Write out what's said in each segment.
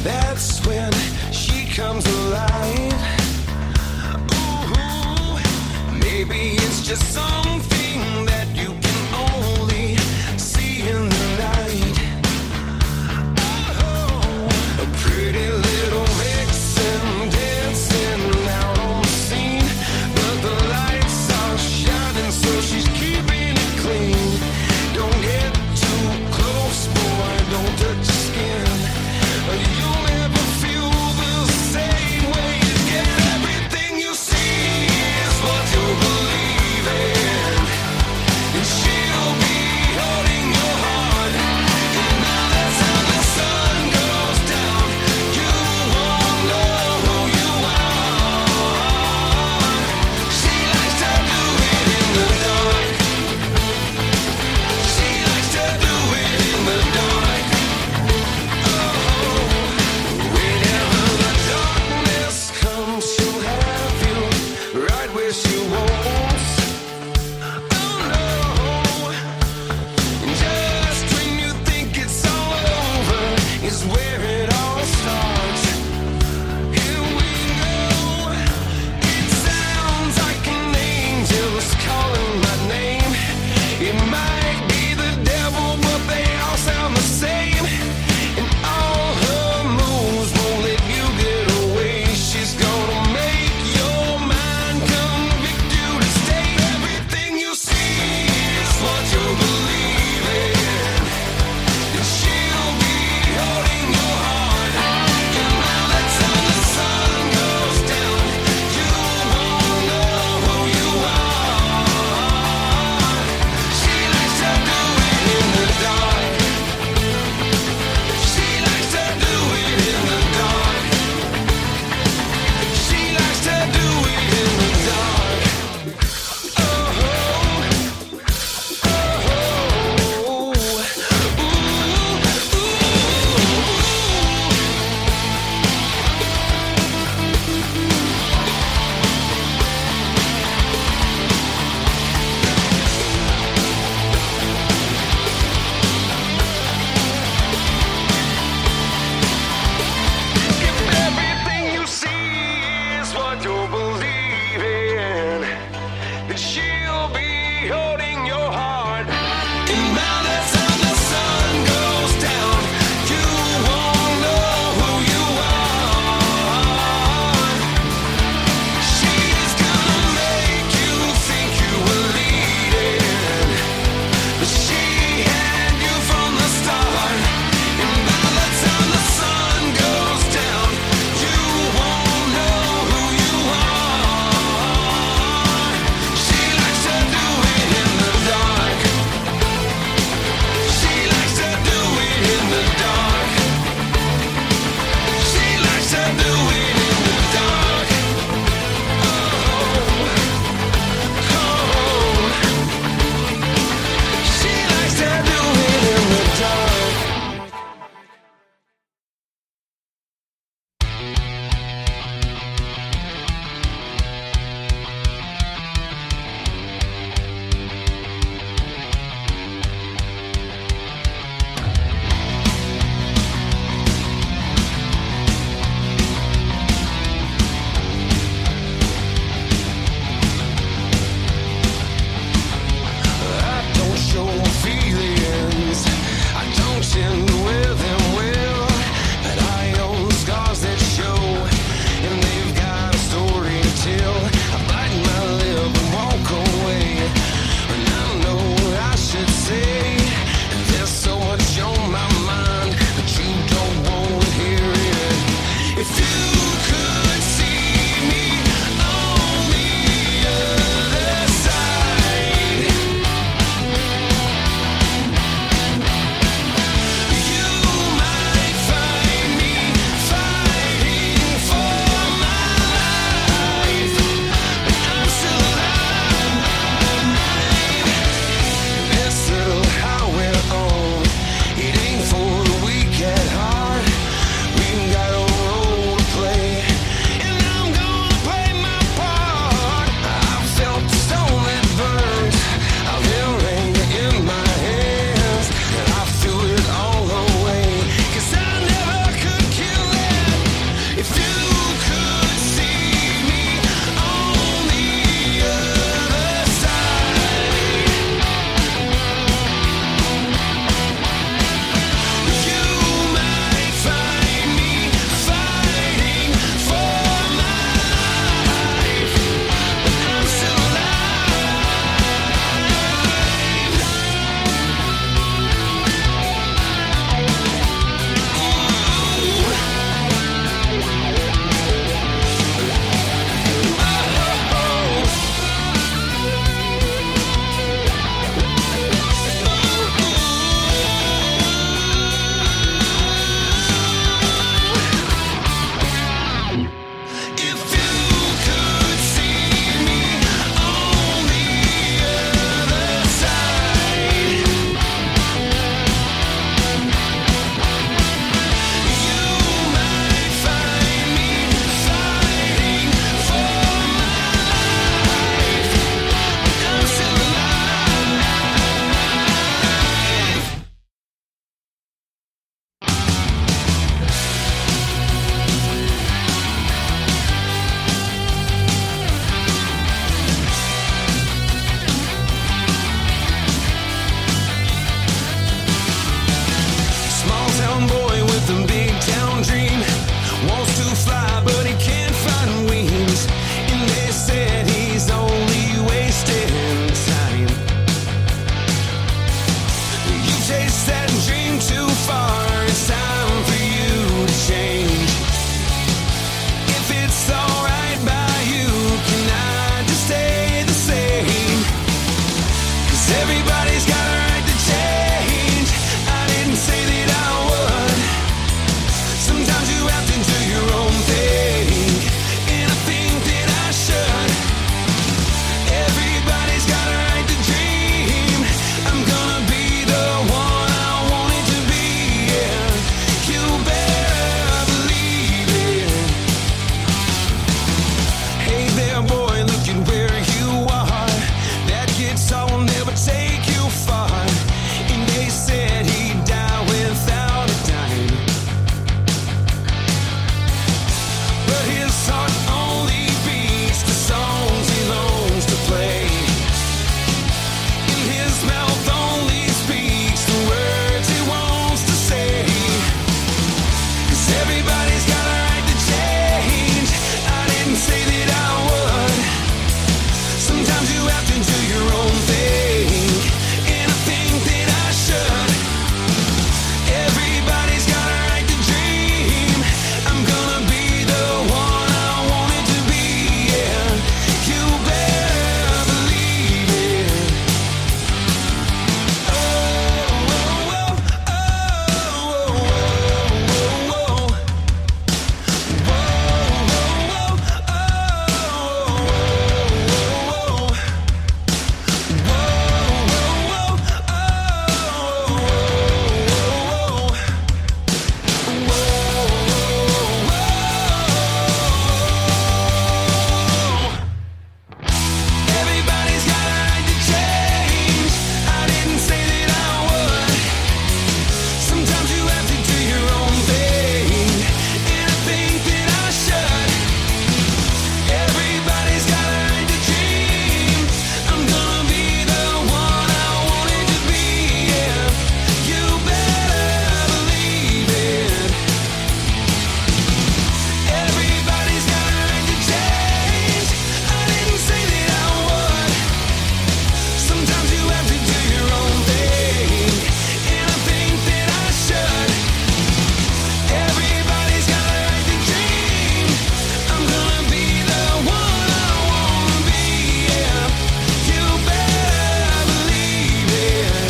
That's when she comes alive. Ooh, maybe it's just something that you can only see in the night. Oh, a pretty little vixen dancing out on the scene, but the lights are shining, so she's keeping it clean. Don't get too close, boy, don't touch your skin. You'll never feel the same way again. Everything you see is what you believe in. do your own thing, and I think that I should. Everybody's got a right to dream. I'm gonna be the one I wanted to be, yeah. You better believe it. Oh, oh, oh, oh, oh, oh, oh. Everybody's got a right to change. I didn't say that I would. Sometimes you have to do your own thing, and I think that I should. Everybody's got a right to dream. I'm gonna be the one I wanted to be, yeah. You better believe it. Everybody's got a right to change. I didn't say that I would. Sometimes you have to do your own thing, and I think that I should. Everybody's got a right to dream. I'm gonna be the one I wanna be, yeah. You better believe it.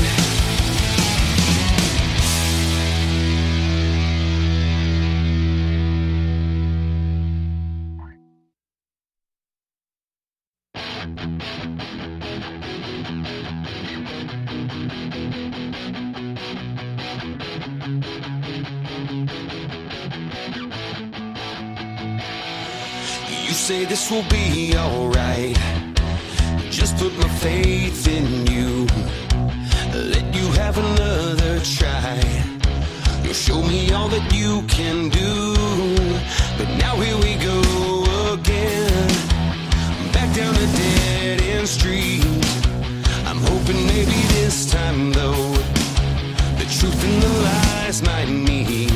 You say this will be alright. Just put my faith in you. Let you have another try. You'll show me all that you can do. But now here we go again, back down a dead end street. I'm hoping maybe this time though, the truth and the lies might meet.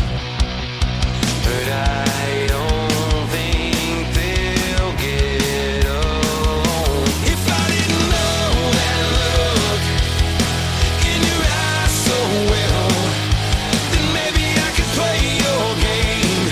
But I don't think they'll get along. If I didn't know that look in your eyes so well, then maybe I could play your game.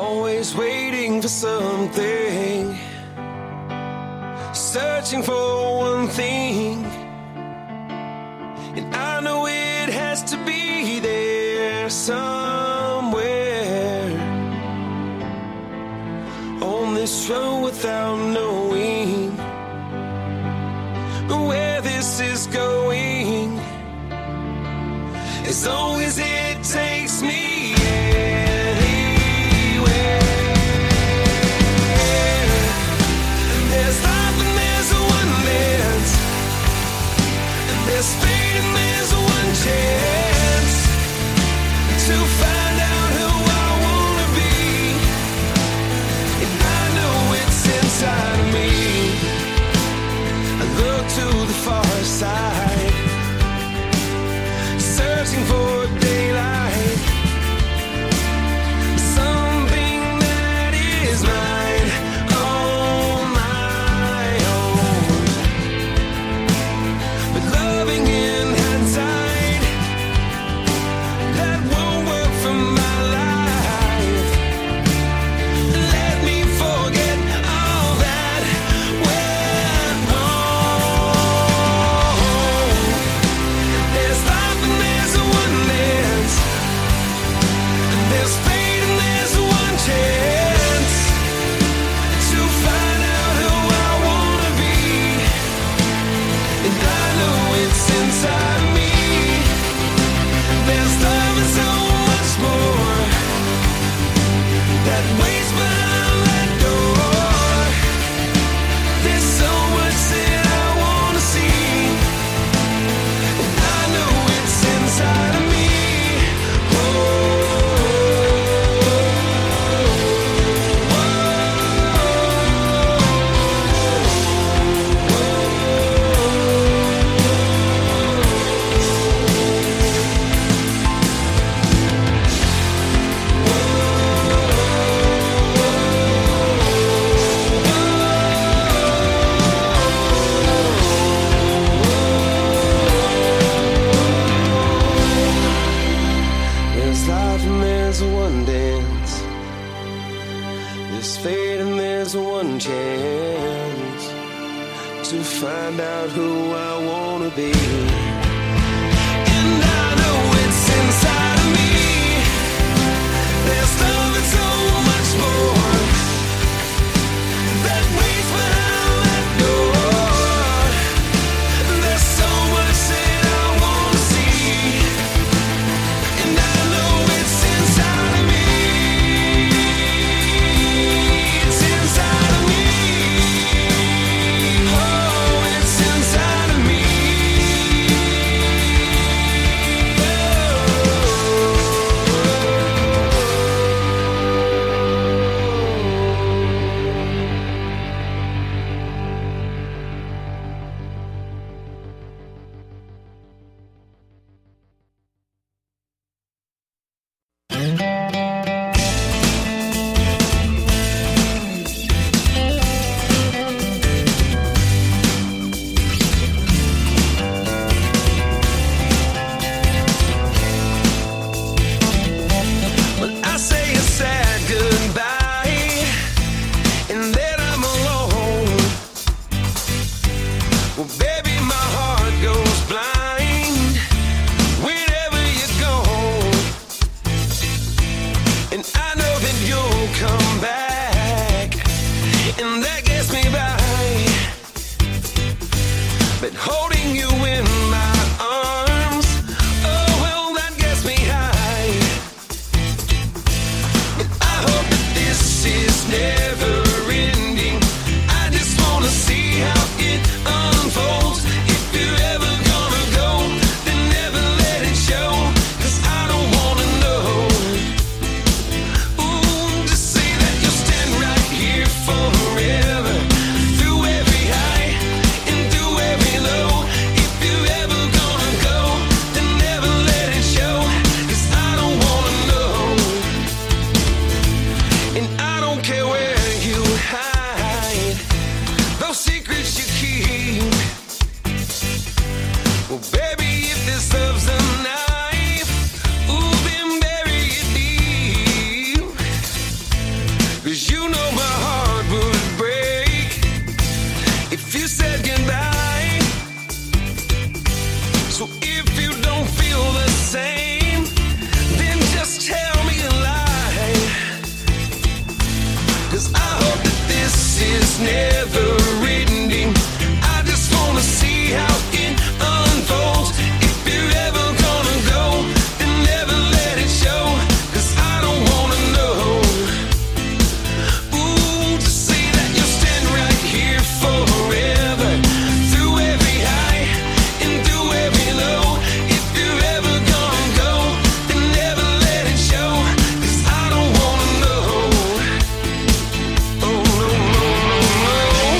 always waiting for something, searching for one thing, and I know it has to be there somewhere on this road without knowing where this is going, as long as it takes me anywhere. There's life and there's one dance, and there's fate and there's one chance to find out who I wanna be, and I know it's inside of me. I look to the far side, searching for daylight, something that is mine on my own. But loving in hindsight, that won't work for my life. Let me forget all that went wrong. There's life and there's one dance, and there's fate and there's one chance to find out who I wanna be, and I know it's inside of me. There's love and so much more that waits behind that door. There's so much that I wanna see, and I know it's inside of me. There's life and there's one dance, there's fate and there's one chance to find out who I wanna be, and I know it's inside of me. There's love and so much more that waits behind that door. There's so much that I wanna see, and I know it's inside of me. It's inside of me. Oh, it's inside of me. Well, I say a sad goodbye, and then I'm alone. Well, baby, my heart goes blind whenever you go, and I know that you'll come back, and that gets me by. But holding you in my arms, oh well, that gets me high. And I hope that this is never ending. I just wanna see how it unfolds. If you're ever gonna go, then never let it show, 'cause I don't wanna know. Ooh, just say that you'll stand right here forever, through every high and through every low. If you if you said goodbye. So if you don't feel the same, then just tell me a lie. 'Cause I hope that this is never ending. I just wanna see how it unfolds. If you're ever gonna go, then never let it show. 'Cause I don't wanna know. Ooh, just say that you'll stand right here forever, through every high and through every low. If you're ever gonna go, then never let it show. 'Cause I don't wanna know. Oh, no, no, no, no.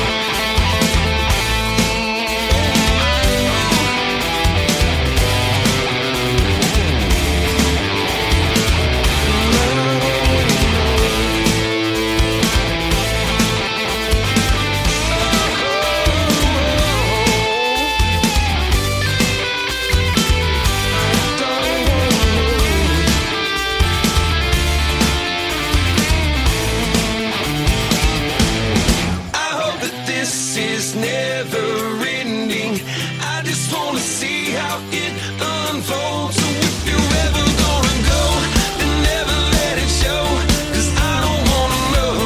I hope that this is never ending. I just wanna see how it unfolds. So if you're ever gonna go, then never let it show. 'Cause I don't wanna know.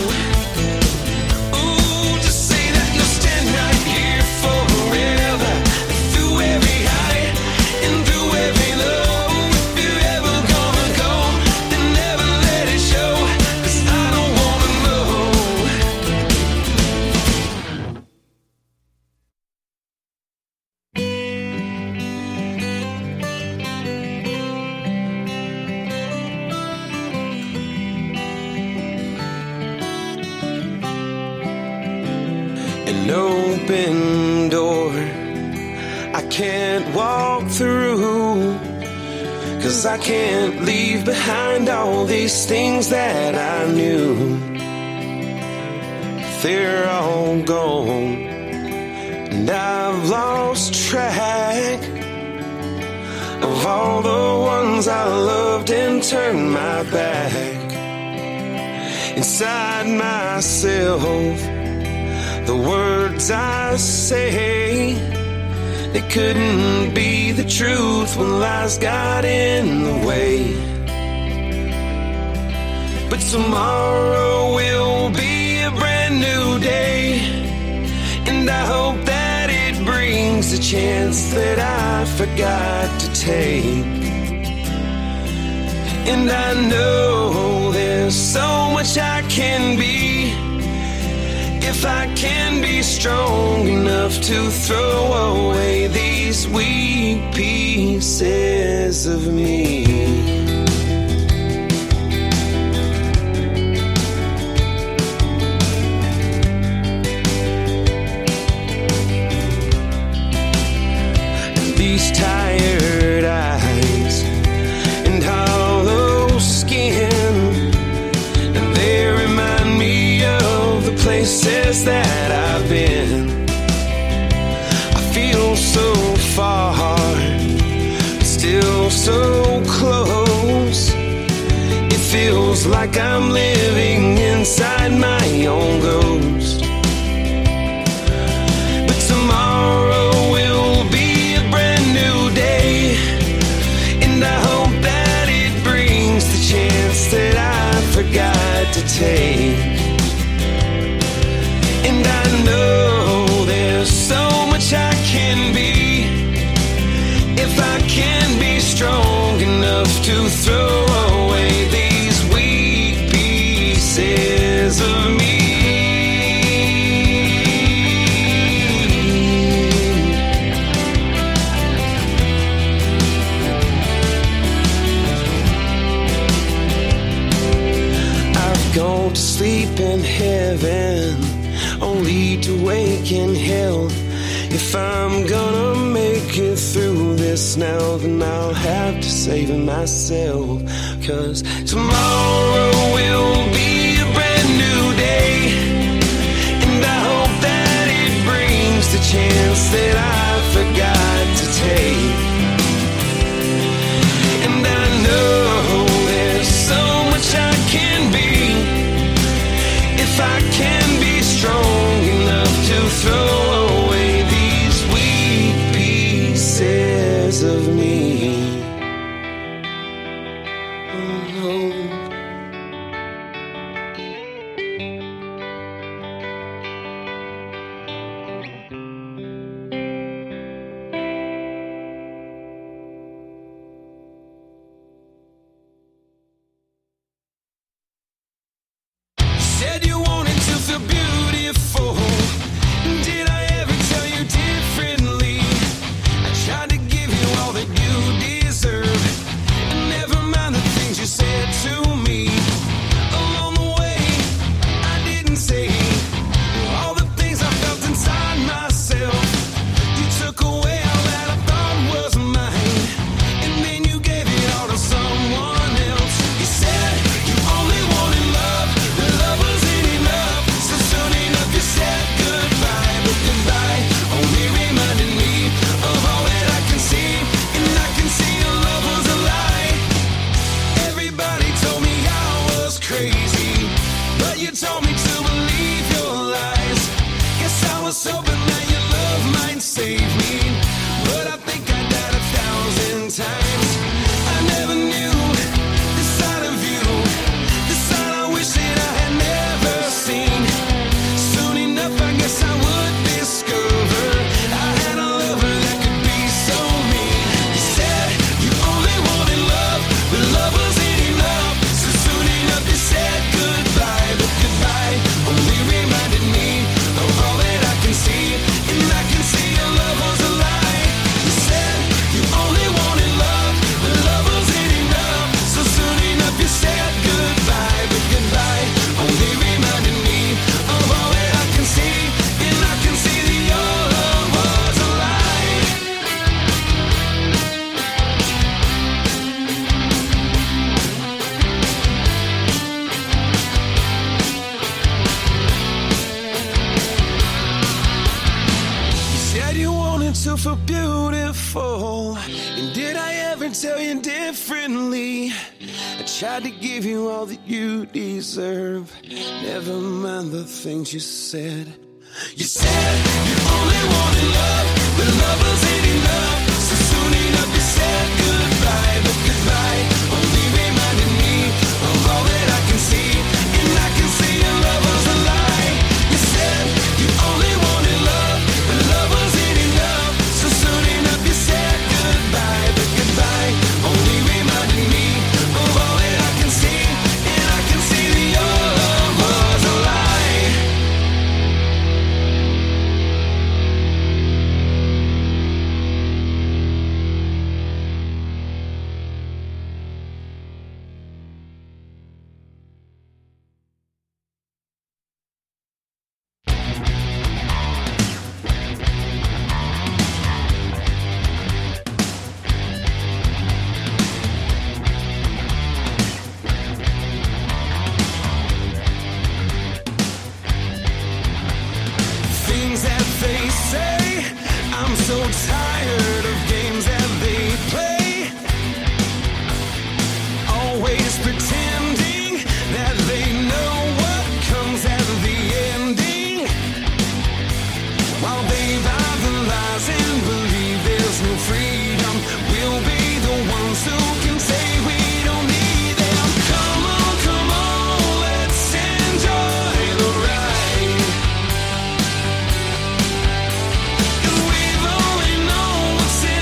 Ooh, just say that you'll stand right here forever, through every high and through every low. If you're ever gonna go, then never let it show. 'Cause I don't wanna know. An open door I can't walk through, 'cause I can't leave behind all these things that I knew. They're all gone, and I've lost track of all the ones I loved and turned my back. Inside myself, the words I say, they couldn't be the truth when lies got in the way. But tomorrow will be a brand new day, and I hope that it brings the chance that I forgot to take. And I know there's so much I can be, if I can be strong enough to throw away these weak pieces of me. These tired eyes and hollow skin, and they remind me of the places that I've been. I feel so far, but still so close. It feels like I'm living inside my own ghost. But tomorrow will be a brand new day, and I hope that it brings the chance that I forgot to take. And I know there's so much I can be, if I can be strong enough to throw away these weak pieces of me. I've gone to sleep in heaven, only to wake in hell. If I'm gonna make it through this now, then I'll have to save myself. 'Cause tomorrow will be a brand new day, and I hope that it brings the chance that I forgot to take. And I know there's so much I can be, if I can be strong enough to yourself are beautiful. And did I ever tell you differently? I tried to give you all that you deserve. Never mind the things you said. You said you only wanted love, but love wasn't enough. So soon enough you said goodbye, but goodbye only reminded me of all that I can see. And I can see your love was a lie. You said you only wanted love, but love wasn't enough. So soon enough you said goodbye, but goodbye only reminded me of all that I can see. And I can see that your love was a lie. Things that they say, I'm so tired of games that they play. Always pretending that they know what comes at the ending, while they buy the lies and believe there's no freedom. We'll be the ones who can say we don't need them. Come on, let's enjoy the ride. 'Cause we've only known what's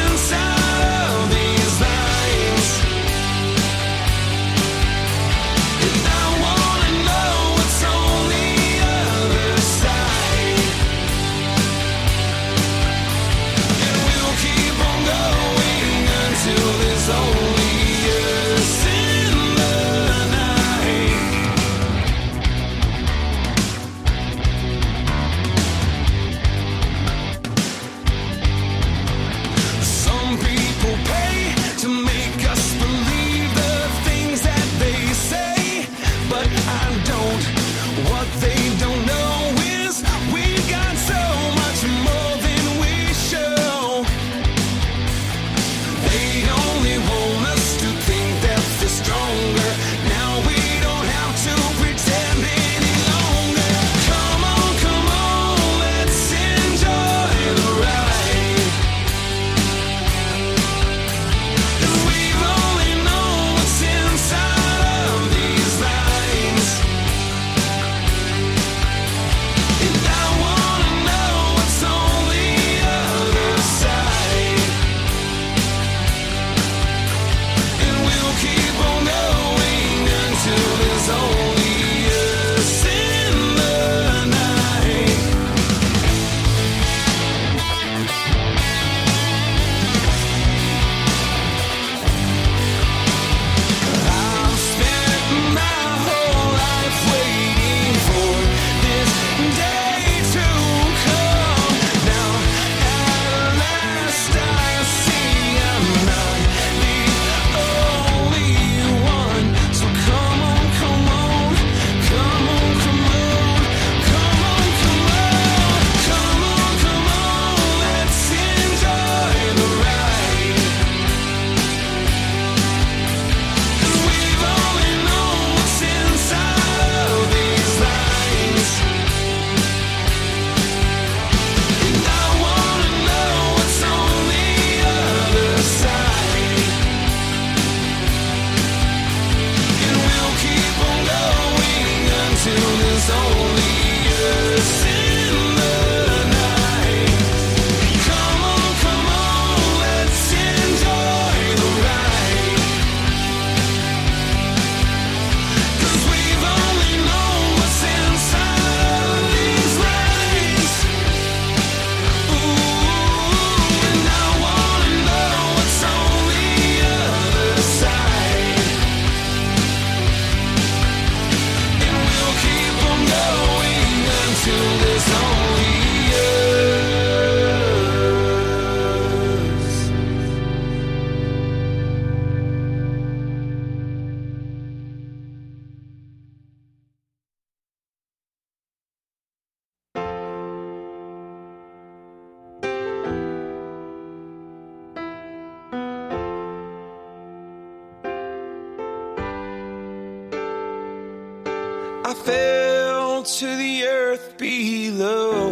to the earth below.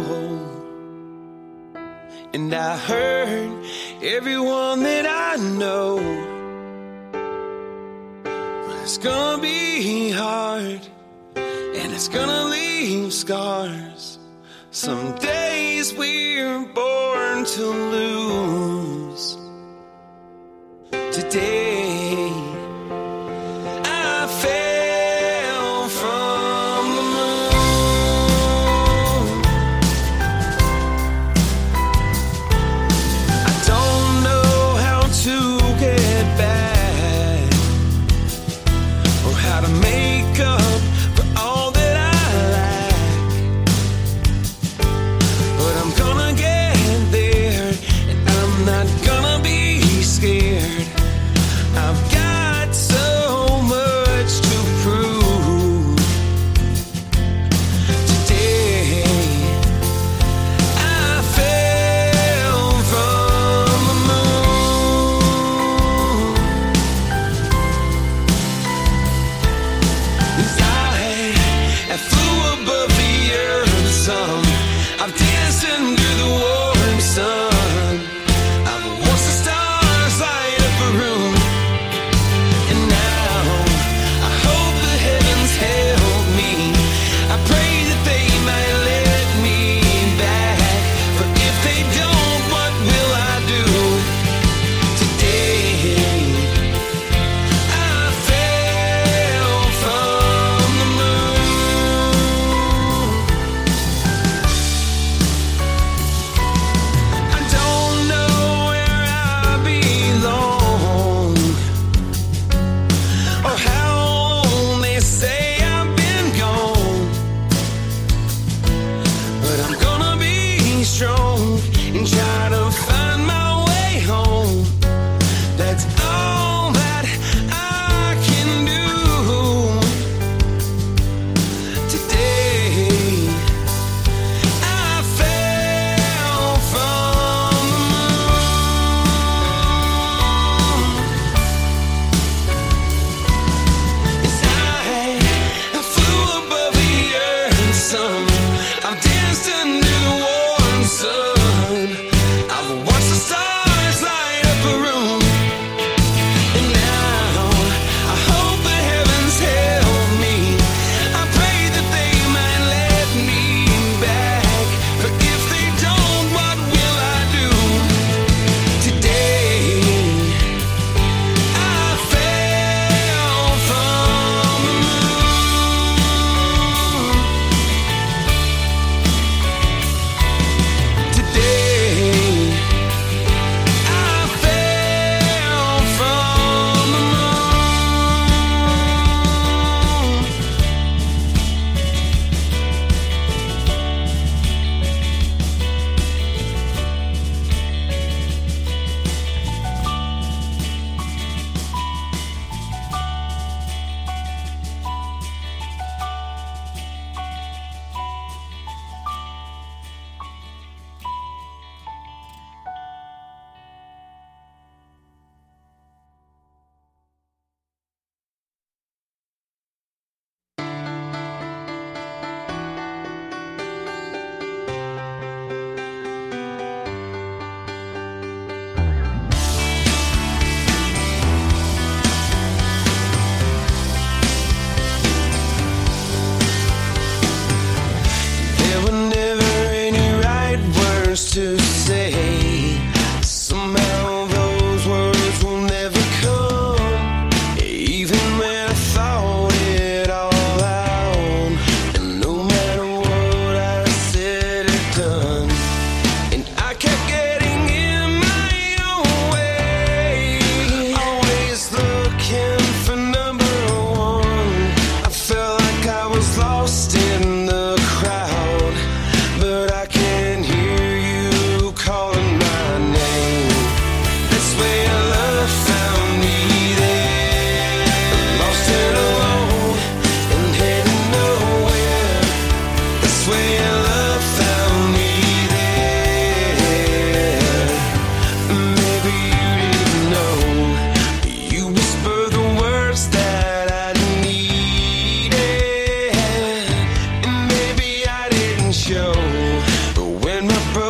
And I hurt everyone that I know. It's gonna be hard, and it's gonna leave scars. Some days we're born to lose. Today I fell from the moon. I don't know how to get back, or how to make up for all that I lack. But I'm gonna get there, and I'm not gonna be scared.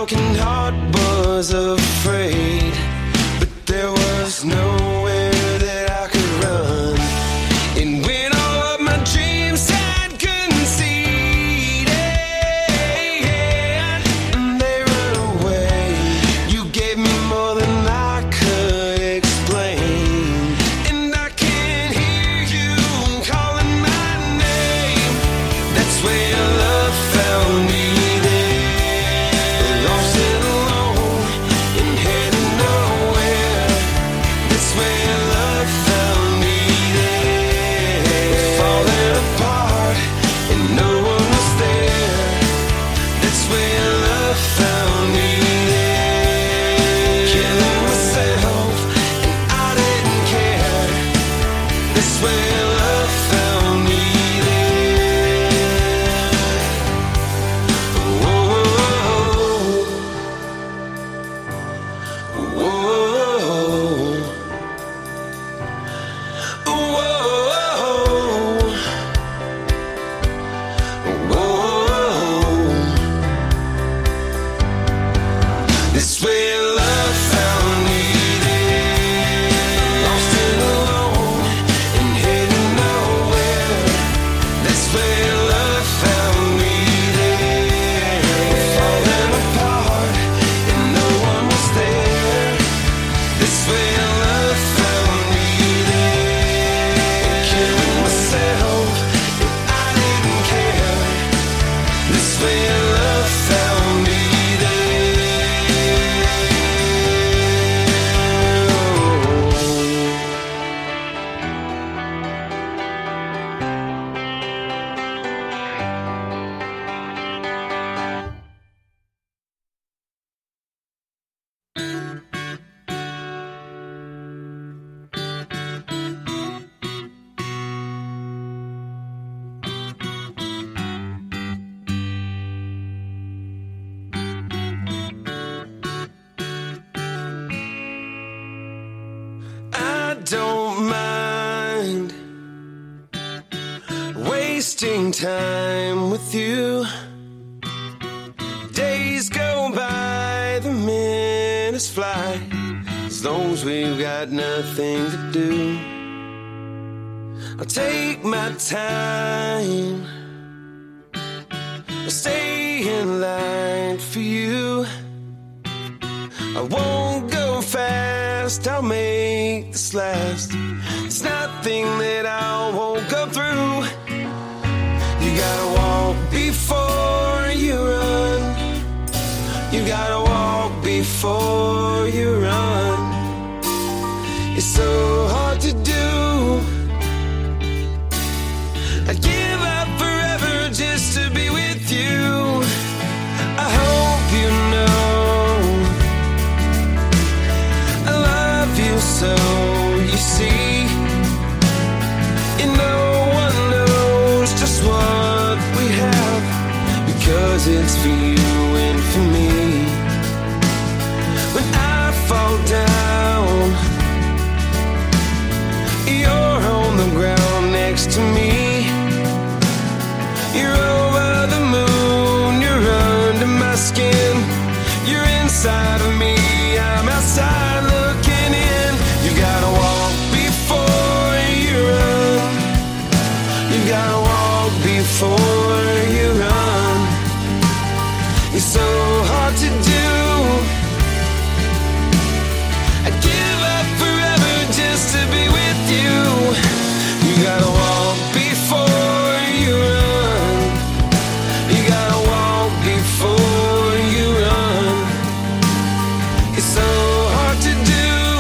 broken heart was afraid, but there was nowhere that I could run. And when all of my dreams had conceded and they ran away, you gave me more than I could explain. And I can hear you calling my name. That's where your love found me. Don't mind wasting time with you. Days go by, the minutes fly, as long as we've got nothing to do. I'll take my time, I'll stay in line for you. I won't go fast, I'll make this last. There's nothing that I won't go through. You gotta walk before you run. You gotta walk before you run. It's so hard to do. I'd give up forever just to be with you. I hope you know so, you see, and no one knows just what we have, because it's for you and for me. When I fall down, you're on the ground next to me. You're over the moon, you're under my skin. You're inside of me, I'm outside looking in. You gotta walk before you run. You gotta walk before you run. It's so hard to do. I'd give up forever just to be with you. You gotta walk before you run. You gotta walk before you run. It's so hard to do.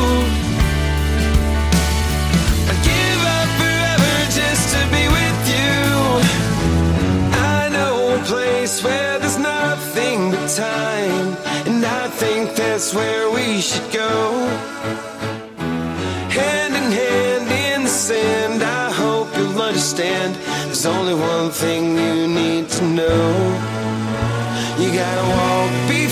Where there's nothing but time, and I think that's where we should go. Hand in hand in the sand, I hope you'll understand. There's only one thing you need to know. You gotta walk